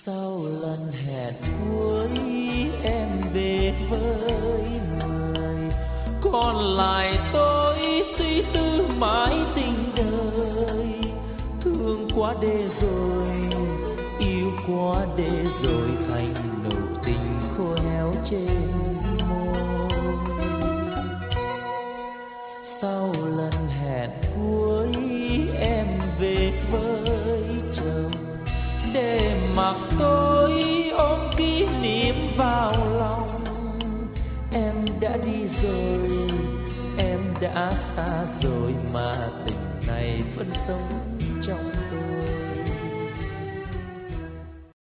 Sau lần hẹn cuối em về với người, còn lại tôi suy tư mãi tình đời. Thương quá để rồi, yêu quá để rồi, thành nụ tình khô héo trên môi. Sau lần hẹn cuối em về với chồng, để mặc tôi ôm kỷ niệm vào lòng. Em đã đi rồi, em đã xa rồi, mà tình này vẫn sống trong